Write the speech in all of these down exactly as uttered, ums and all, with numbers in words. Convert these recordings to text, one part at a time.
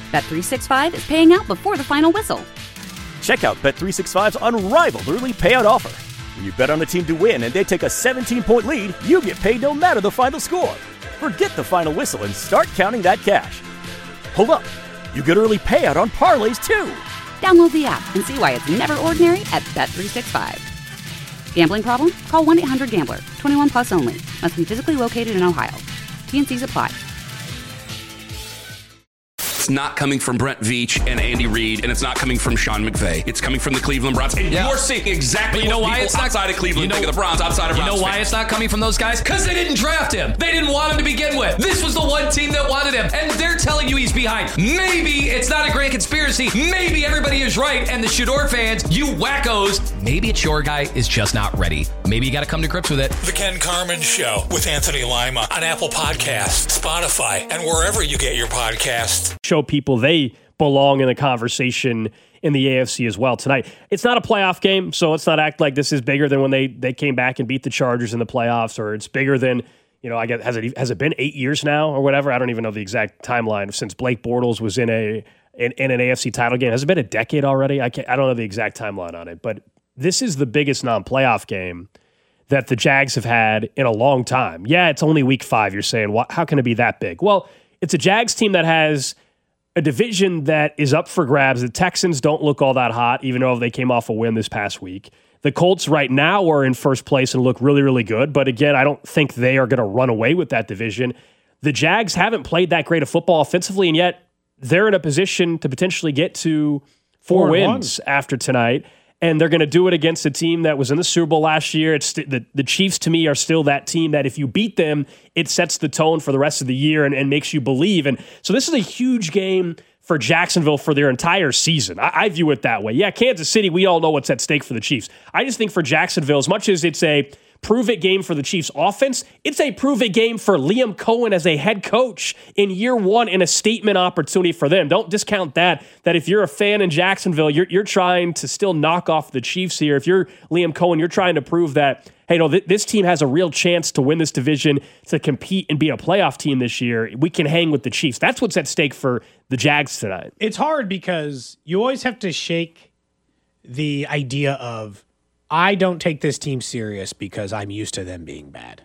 Bet three sixty-five is paying out before the final whistle. Check out Bet three sixty-five's unrivaled early payout offer. When you bet on a team to win and they take a seventeen-point lead, you get paid no matter the final score. Forget the final whistle and start counting that cash. Hold up. You get early payout on parlays, too. Download the app and see why it's never ordinary at Bet three sixty-five. Gambling problem? Call one eight hundred gambler. twenty-one plus only. Must be physically located in Ohio. T and Cs apply. It's not coming from Brent Veach and Andy Reid, and it's not coming from Sean McVay. It's coming from the Cleveland Browns. And yeah. you're seeing exactly you know what why people it's not, outside of Cleveland you know, think of the Browns, outside of You Browns know why fans. it's not coming from those guys? Because they didn't draft him. They didn't want him to begin with. This was the one team that wanted him, and they're telling you he's behind. Maybe it's not a grand conspiracy. Maybe everybody is right, and the Shador fans, you wackos, maybe it's your guy is just not ready. Maybe you got to come to grips with it. The Ken Carman Show with Anthony Lima on Apple Podcasts, Spotify, and wherever you get your podcasts. Show people they belong in the conversation in the A F C as well tonight. It's not a playoff game, so let's not act like this is bigger than when they, they came back and beat the Chargers in the playoffs, or it's bigger than, you know, I guess, has it has it been eight years now or whatever? I don't even know the exact timeline since Blake Bortles was in a in, in an A F C title game. Has it been a decade already? I can't, I don't know the exact timeline on it, but this is the biggest non-playoff game that the Jags have had in a long time. Yeah, it's only week five. You're saying, well, how can it be that big? Well, it's a Jags team that has a division that is up for grabs. The Texans don't look all that hot, even though they came off a win this past week. The Colts right now are in first place and look really, really good. But again, I don't think they are going to run away with that division. The Jags haven't played that great of football offensively, and yet they're in a position to potentially get to four, four wins one. after tonight. And they're going to do it against a team that was in the Super Bowl last year. It's st- the, the Chiefs, to me, are still that team that if you beat them, it sets the tone for the rest of the year and, and makes you believe. And so this is a huge game for Jacksonville for their entire season. I, I view it that way. Yeah, Kansas City, we all know what's at stake for the Chiefs. I just think for Jacksonville, as much as it's a prove-it game for the Chiefs offense, it's a prove-it game for Liam Cohen as a head coach in year one and a statement opportunity for them. Don't discount that, that if you're a fan in Jacksonville, you're, you're trying to still knock off the Chiefs here. If you're Liam Cohen, you're trying to prove that, hey, no, th- this team has a real chance to win this division, to compete and be a playoff team this year. We can hang with the Chiefs. That's what's at stake for the Jags tonight. It's hard because you always have to shake the idea of, I don't take this team serious because I'm used to them being bad.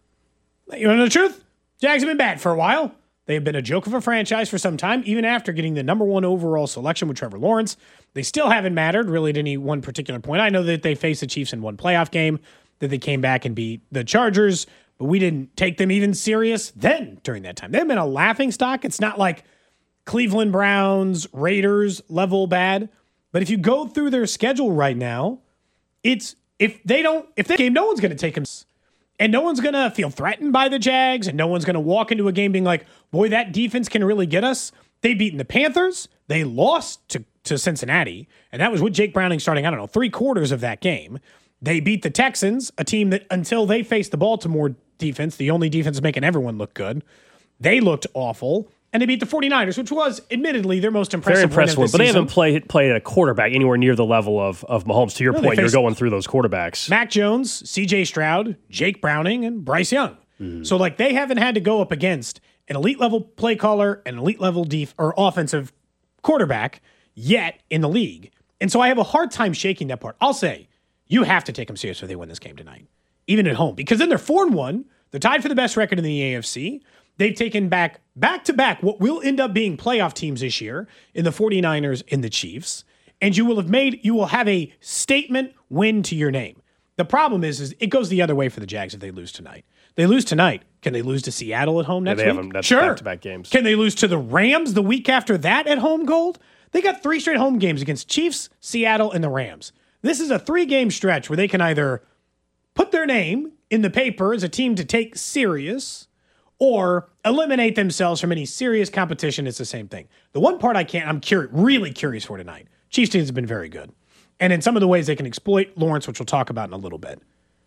You know the truth? Jags have been bad for a while. They've been a joke of a franchise for some time, even after getting the number one overall selection with Trevor Lawrence. They still haven't mattered really at any one particular point. I know that they faced the Chiefs in one playoff game, that they came back and beat the Chargers, but we didn't take them even serious then during that time. They've been a laughingstock. It's not like Cleveland Browns, Raiders level bad. But if you go through their schedule right now, it's if they don't, if they game, no one's going to take them, and no one's going to feel threatened by the Jags, and no one's going to walk into a game being like, boy, that defense can really get us. They've beaten the Panthers. They lost to, to Cincinnati, and that was with Jake Browning starting, I don't know, three quarters of that game. They beat the Texans, a team that until they faced the Baltimore defense, the only defense making everyone look good, they looked awful. And they beat the 49ers, which was, admittedly, their most impressive, Very impressive win of one, the but season. they haven't played played a quarterback anywhere near the level of, of Mahomes. To your No, point, you're going through those quarterbacks. Mac Jones, C J Stroud, Jake Browning, and Bryce Young. Mm. So, like, they haven't had to go up against an elite-level play caller, an elite-level def- or offensive quarterback yet in the league. And so I have a hard time shaking that part. I'll say, you have to take them serious if they win this game tonight, even at home. Because then they're four and one. They're tied for the best record in the A F C. They've taken back, back-to-back, what will end up being playoff teams this year in the 49ers and the Chiefs. And you will have made, you will have a statement win to your name. The problem is, is it goes the other way for the Jags if they lose tonight. They lose tonight. Can they lose to Seattle at home next yeah, they week? Have them, that's sure. Back-to-back games. Can they lose to the Rams the week after that at home, Gold? They got three straight home games against Chiefs, Seattle, and the Rams. This is a three-game stretch where they can either put their name in the paper as a team to take serious or eliminate themselves from any serious competition. It's the same thing. The one part I can't, I'm curious, really curious for tonight. Chiefs teams have been very good. And in some of the ways they can exploit Lawrence, which we'll talk about in a little bit.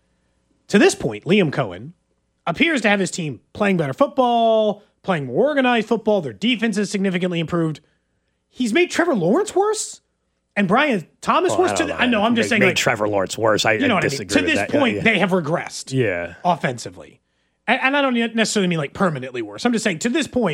To this point, Liam Cohen appears to have his team playing better football, playing more organized football. Their defense is significantly improved. He's made Trevor Lawrence worse and Brian Thomas well, worse. I, To know, the, I know, I'm just made, saying. Made like, Trevor Lawrence worse. I, you know I what disagree I mean? To with this that. point, yeah, yeah. they have regressed yeah. offensively. And, and I don't necessarily mean like permanently worse. I'm just saying to this point,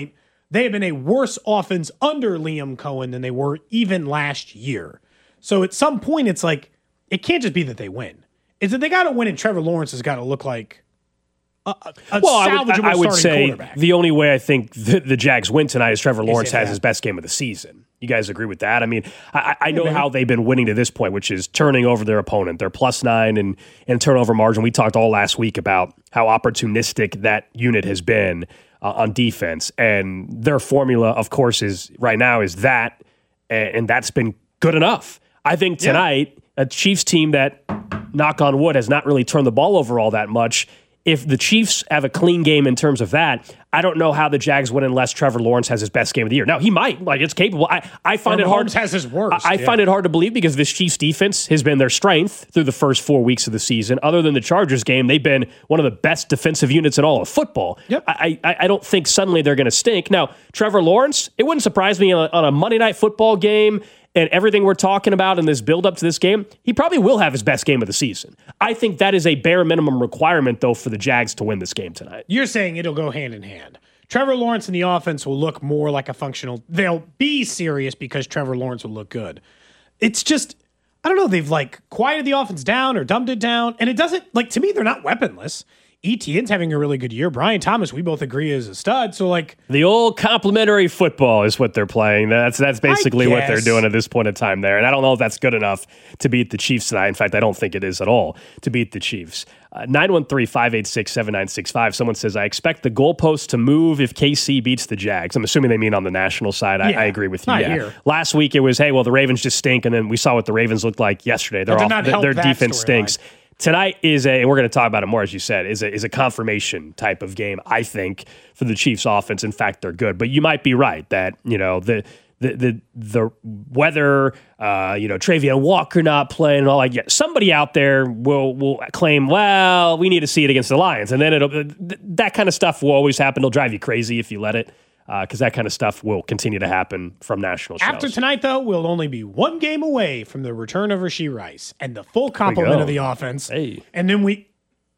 they have been a worse offense under Liam Cohen than they were even last year. So at some point, it's like, it can't just be that they win. It's that they got to win, and Trevor Lawrence has got to look like a, a well, salvageable I would, I would starting say quarterback. The only way I think the, the Jags win tonight is Trevor Lawrence is has that. his best game of the season. You guys agree with that? I mean, I, I know how they've been winning to this point, which is turning over their opponent. They're plus nine in, in turnover margin. We talked all last week about how opportunistic that unit has been uh, on defense. And their formula, of course, is right now is that, and, and that's been good enough. I think tonight, yeah. a Chiefs team that, knock on wood, has not really turned the ball over all that much. If the Chiefs have a clean game in terms of that, I don't know how the Jags win unless Trevor Lawrence has his best game of the year. Now, he might. Like, it's capable. I, I find or it hard. Mahomes has his worst. I, I yeah. find it hard to believe because this Chiefs defense has been their strength through the first four weeks of the season. Other than the Chargers game, they've been one of the best defensive units in all of football. Yep. I, I, I don't think suddenly they're going to stink. Now, Trevor Lawrence, it wouldn't surprise me on a, on a Monday Night Football game and everything we're talking about in this build-up to this game, he probably will have his best game of the season. I think that is a bare minimum requirement, though, for the Jags to win this game tonight. You're saying it'll go hand in hand. Trevor Lawrence and the offense will look more like a functional. They'll be serious because Trevor Lawrence will look good. It's just, I don't know, they've like quieted the offense down or dumbed it down, and it doesn't, like, to me, they're not weaponless. Etienne's having a really good year. Brian Thomas, we both agree, is a stud. So, like, the old complimentary football is what they're playing. That's that's basically what they're doing at this point in time there. And I don't know if that's good enough to beat the Chiefs tonight. In fact, I don't think it is at all to beat the Chiefs. Uh, nine one three, five eight six, seven nine six five. Someone says, I expect the goalposts to move if K C beats the Jags. I'm assuming they mean on the national side. I, Yeah, I agree with you. not Yeah. here. Last week it was, hey, well, the Ravens just stink. And then we saw what the Ravens looked like yesterday. They're That did off, not th- help their that defense storyline. stinks. Tonight is a, and we're going to talk about it more, as you said, is a, is a confirmation type of game, I think, for the Chiefs offense. In fact, they're good. But you might be right that, you know, the the the, the weather, uh, you know, Travion Walker not playing and all like, yeah, somebody out there will will claim, well, we need to see it against the Lions. And then it'll th- that kind of stuff will always happen. It'll drive you crazy if you let it. Because uh, that kind of stuff will continue to happen from national shows. After tonight, though, we'll only be one game away from the return of Rashee Rice and the full complement of the offense. Hey. And then we,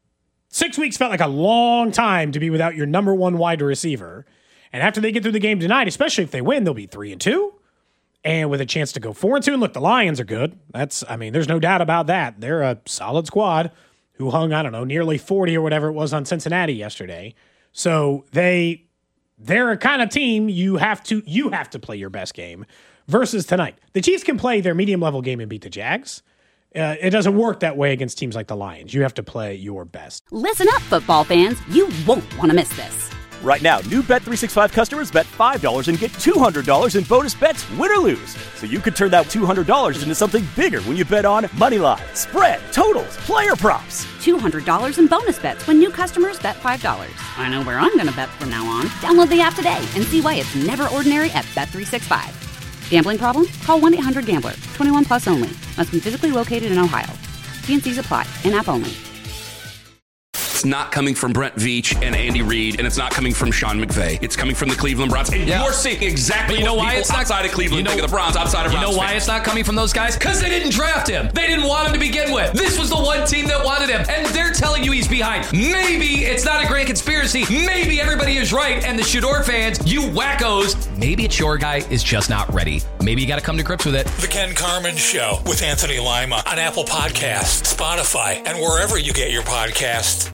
six weeks felt like a long time to be without your number one wide receiver. And after they get through the game tonight, especially if they win, they'll be three and two, and with a chance to go four and two. And look, the Lions are good. That's, I mean, there's no doubt about that. They're a solid squad who hung, I don't know, nearly forty or whatever it was on Cincinnati yesterday. So they. They're a kind of team you have to you have to play your best game versus tonight. The Chiefs can play their medium level game and beat the Jags. Uh, it doesn't work that way against teams like the Lions. You have to play your best. Listen up, football fans. You won't want to miss this. Right now, new Bet three sixty-five customers bet five dollars and get two hundred dollars in bonus bets, win or lose. So you could turn that two hundred dollars into something bigger when you bet on moneyline, spread, totals, player props. two hundred dollars in bonus bets when new customers bet five dollars. I know where I'm going to bet from now on. Download the app today and see why it's never ordinary at Bet three sixty-five. Gambling problem? Call one eight hundred gambler. twenty-one plus only. Must be physically located in Ohio. T and C's apply. In-app only. It's not coming from Brent Veach and Andy Reid, and it's not coming from Sean McVay. It's coming from the Cleveland Browns. And Yeah. you're seeing exactly But you know what why people it's not outside of Cleveland you know, think of the Browns, outside of You Browns know why fans. it's not coming from those guys? Because they didn't draft him. They didn't want him to begin with. This was the one team that wanted him, and they're telling you he's behind. Maybe it's not a grand conspiracy. Maybe everybody is right, and the Shador fans, you wackos, maybe it's your guy is just not ready. Maybe you got to come to grips with it. The Ken Carman Show with Anthony Lima on Apple Podcasts, Spotify, and wherever you get your podcasts.